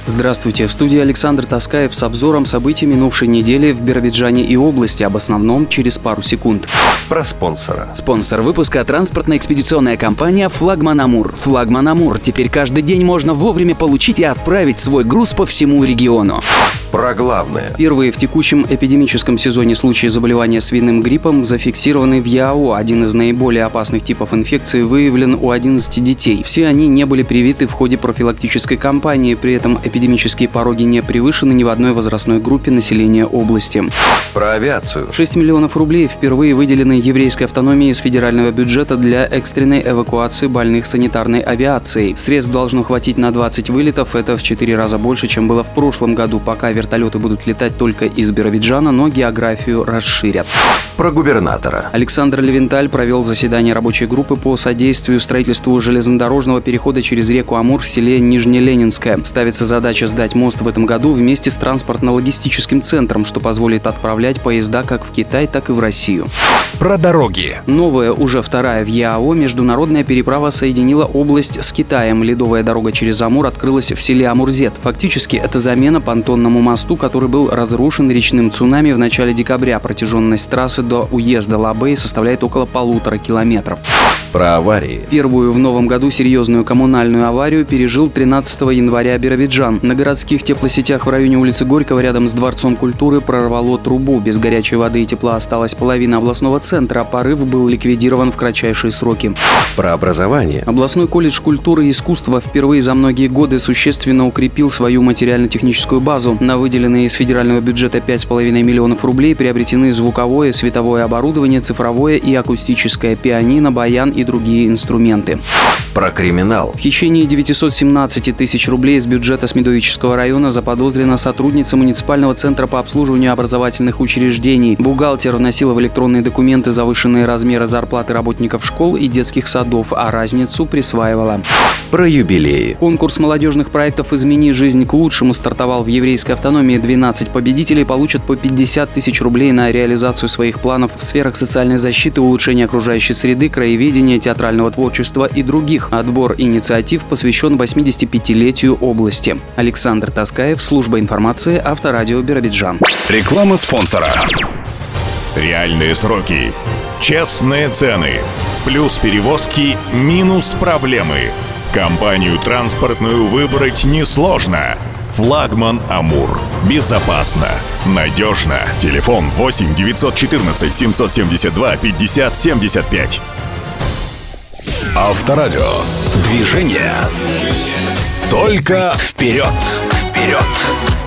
Здравствуйте, в студии Александр Таскаев с обзором событий минувшей недели в Биробиджане и области, об основном через пару секунд. Про спонсора. Спонсор выпуска — транспортно-экспедиционная компания «Флагман Амур». «Флагман Амур» — теперь каждый день можно вовремя получить и отправить свой груз по всему региону. Про главное. Первые в текущем эпидемическом сезоне случаи заболевания свиным гриппом зафиксированы в ЯАО. Один из наиболее опасных типов инфекции выявлен у 11 детей. Все они не были привиты в ходе профилактической кампании, при этом эпидемические пороги не превышены ни в одной возрастной группе населения области. Про авиацию. 6 миллионов рублей впервые выделены еврейской автономии из федерального бюджета для экстренной эвакуации больных санитарной авиацией. Средств должно хватить на 20 вылетов, это в 4 раза больше, чем было в прошлом году. Пока вертолеты будут летать только из Биробиджана, но географию расширят. Про губернатора. Александр Левенталь провел заседание рабочей группы по содействию строительству железнодорожного перехода через реку Амур в селе Нижнеленинское. Ставится задача сдать мост в этом году вместе с транспортно-логистическим центром, что позволит отправлять поезда как в Китай, так и в Россию. Про дороги. Новая, уже вторая в ЯАО, международная переправа соединила область с Китаем. Ледовая дорога через Амур открылась в селе Амурзет. Фактически это замена понтонному мосту, который был разрушен речным цунами в начале декабря. Протяженность трассы до уезда Лабэй составляет около 1,5 километров. Про аварии. Первую в новом году серьезную коммунальную аварию пережил 13 января Биробиджан. На городских теплосетях в районе улицы Горького рядом с Дворцом культуры прорвало трубу. Без горячей воды и тепла осталась половина областного центра. Порыв был ликвидирован в кратчайшие сроки. Про образование. Областной колледж культуры и искусства впервые за многие годы существенно укрепил свою материально-техническую базу. На выделенные из федерального бюджета 5,5 миллионов рублей приобретены звуковое, световое оборудование, цифровое и акустическое, пианино, баян и другие инструменты. Про криминал. В хищении 917 тысяч рублей из бюджета Смедовического района заподозрена сотрудница муниципального центра по обслуживанию образовательных учреждений. Бухгалтер вносила в электронные документы завышенные размеры зарплаты работников школ и детских садов, а разницу присваивала. Про юбилеи. Конкурс молодежных проектов «Измени жизнь к лучшему» стартовал в еврейской автономии. 12 победителей получат по 50 тысяч рублей на реализацию своих планов в сферах социальной защиты, улучшения окружающей среды, краеведения, театрального творчества и других. Отбор инициатив посвящен 85-летию области. Александр Таскаев, служба информации, Авторадио Биробиджан. Реклама спонсора. Реальные сроки. Честные цены. Плюс перевозки, минус проблемы. Компанию транспортную выбрать несложно. «Флагман Амур». Безопасно, надежно. Телефон 8 914 772 50 75. Авторадио. Движение. Только вперед. Вперед.